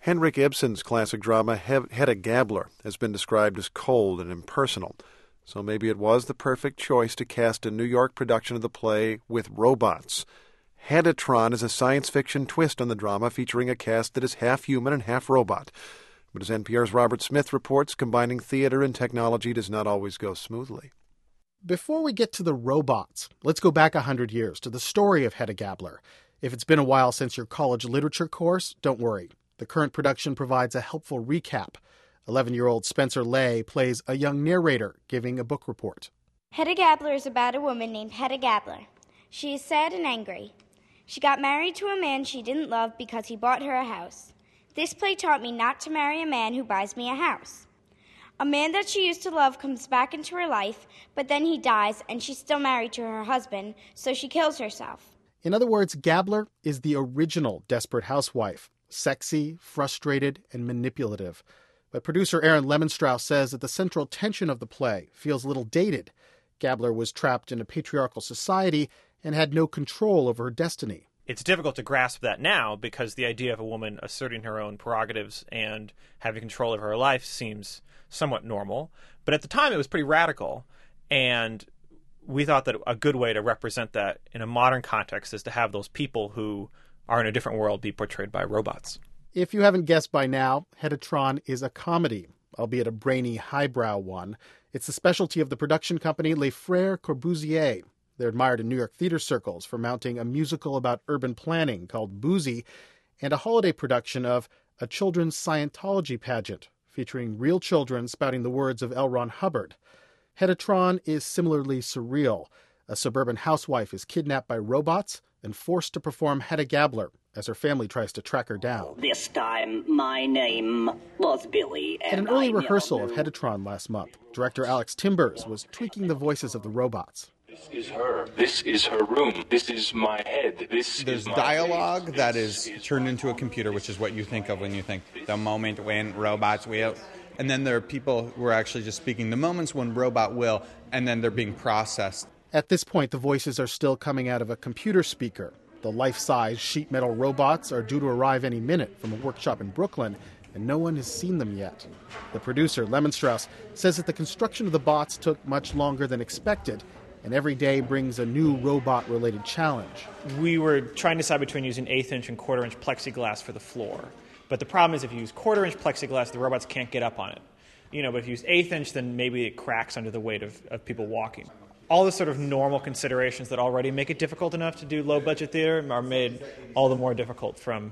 Henrik Ibsen's classic drama Hedda Gabler has been described as cold and impersonal, so maybe it was the perfect choice to cast a New York production of the play with robots. Heddatron is a science fiction twist on the drama featuring a cast that is half human and half robot. But as NPR's Robert Smith reports, combining theater and technology does not always go smoothly. Before we get to the robots, let's go back 100 years to the story of Hedda Gabler. If it's been a while since your college literature course, don't worry. The current production provides a helpful recap. 11-year-old Spencer Lay plays a young narrator giving a book report. Hedda Gabler is about a woman named Hedda Gabler. She is sad and angry. She got married to a man she didn't love because he bought her a house. This play taught me not to marry a man who buys me a house. A man that she used to love comes back into her life, but then he dies and she's still married to her husband, so she kills herself. In other words, Gabler is the original Desperate Housewife. Sexy, frustrated, and manipulative. But producer Aaron Lemonstrauss says that the central tension of the play feels a little dated. Gabler was trapped in a patriarchal society and had no control over her destiny. It's difficult to grasp that now because the idea of a woman asserting her own prerogatives and having control over her life seems somewhat normal. But at the time, it was pretty radical. And we thought that a good way to represent that in a modern context is to have those people who are in a different world be portrayed by robots. If you haven't guessed by now, Heddatron is a comedy, albeit a brainy, highbrow one. It's the specialty of the production company Les Frères Corbusier. They're admired in New York theater circles for mounting a musical about urban planning called Boozy, and a holiday production of a children's Scientology pageant featuring real children spouting the words of L. Ron Hubbard. Heddatron is similarly surreal. A suburban housewife is kidnapped by robots and forced to perform Hedda Gabler as her family tries to track her down. This time, my name was Billy. At an early rehearsal of Heddatron last month, director Alex Timbers was tweaking the voices of the robots. This is her. This is her room. This is my head. There's dialogue that is turned into a computer, which is what you think of when you think the moment when robots will. And then there are people who are actually just speaking the moments when robot will, and then they're being processed. At this point, the voices are still coming out of a computer speaker. The life-size sheet metal robots are due to arrive any minute from a workshop in Brooklyn, and no one has seen them yet. The producer, Lemonstrauss, says that the construction of the bots took much longer than expected, and every day brings a new robot-related challenge. We were trying to decide between using 1/8-inch and 1/4-inch plexiglass for the floor. But the problem is if you use 1/4-inch plexiglass, the robots can't get up on it. But if you use 1/8-inch, then maybe it cracks under the weight of people walking. All the sort of normal considerations that already make it difficult enough to do low-budget theater are made all the more difficult from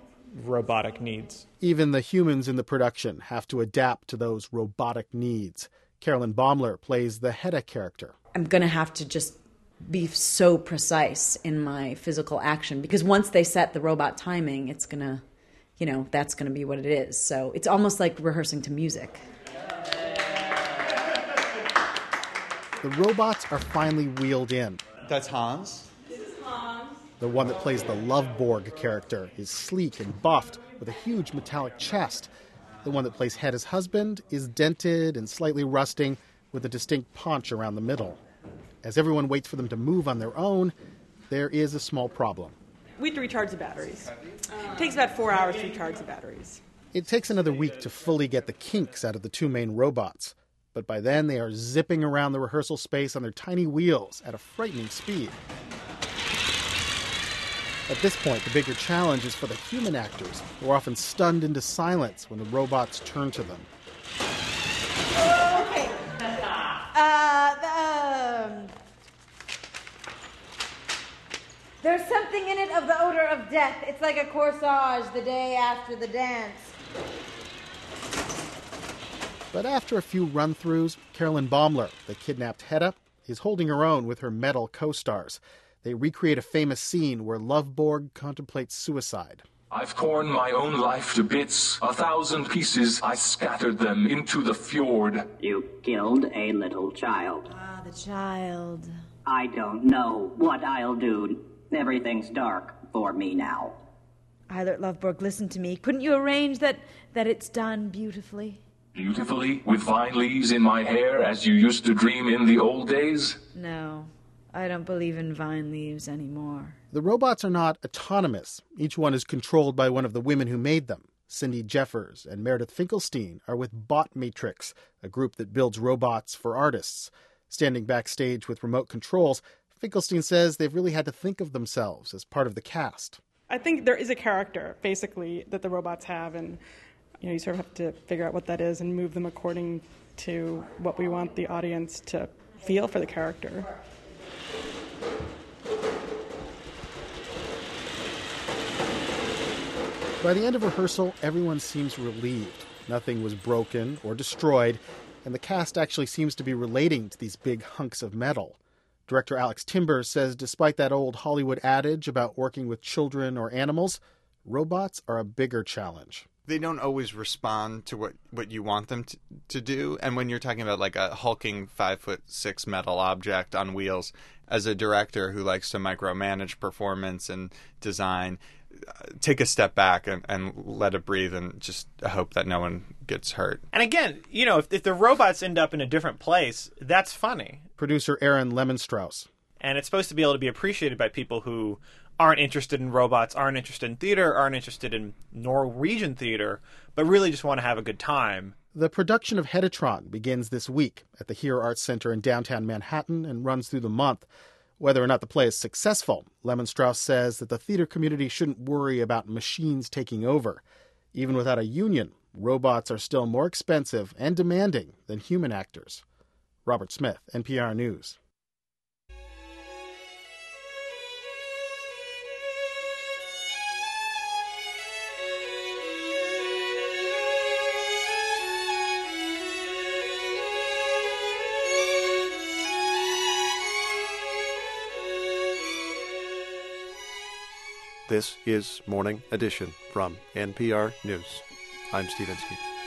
robotic needs. Even the humans in the production have to adapt to those robotic needs. Carolyn Baumler plays the Hedda character. I'm going to have to just be so precise in my physical action because once they set the robot timing, it's going to, that's going to be what it is. So it's almost like rehearsing to music. The robots are finally wheeled in. That's Hans. This is Hans. The one that plays the Loveborg character is sleek and buffed with a huge metallic chest. The one that plays Hedda's husband is dented and slightly rusting with a distinct paunch around the middle. As everyone waits for them to move on their own, there is a small problem. We have to recharge the batteries. It takes about 4 hours to recharge the batteries. It takes another week to fully get the kinks out of the two main robots. But by then, they are zipping around the rehearsal space on their tiny wheels at a frightening speed. At this point, the bigger challenge is for the human actors, who are often stunned into silence when the robots turn to them. Okay. There's something in it of the odor of death. It's like a corsage the day after the dance. But after a few run-throughs, Carolyn Baumler, the kidnapped Hedda, is holding her own with her metal co-stars. They recreate a famous scene where Loveborg contemplates suicide. I've torn my own life to bits. 1,000 pieces, I scattered them into the fjord. You killed a little child. Ah, the child. I don't know what I'll do. Everything's dark for me now. Eilert Loveborg, listen to me. Couldn't you arrange that it's done beautifully? Beautifully? With vine leaves in my hair as you used to dream in the old days? No, I don't believe in vine leaves anymore. The robots are not autonomous. Each one is controlled by one of the women who made them. Cindy Jeffers and Meredith Finkelstein are with Bot Matrix, a group that builds robots for artists. Standing backstage with remote controls, Finkelstein says they've really had to think of themselves as part of the cast. I think there is a character, basically, that the robots have, and you sort of have to figure out what that is and move them according to what we want the audience to feel for the character. By the end of rehearsal, everyone seems relieved. Nothing was broken or destroyed, and the cast actually seems to be relating to these big hunks of metal. Director Alex Timbers says despite that old Hollywood adage about working with children or animals, robots are a bigger challenge. They don't always respond to what you want them to do. And when you're talking about like a hulking 5'6" metal object on wheels, as a director who likes to micromanage performance and design, take a step back and let it breathe and just hope that no one gets hurt. And again, if the robots end up in a different place, that's funny. Producer Aaron Lemonstrauss. And it's supposed to be able to be appreciated by people who aren't interested in robots, aren't interested in theater, aren't interested in Norwegian theater, but really just want to have a good time. The production of Heditron begins this week at the Here Arts Center in downtown Manhattan and runs through the month. Whether or not the play is successful, Lemonstrauss says that the theater community shouldn't worry about machines taking over. Even without a union, robots are still more expensive and demanding than human actors. Robert Smith, NPR News. This is Morning Edition from NPR News. I'm Stephen Skeet.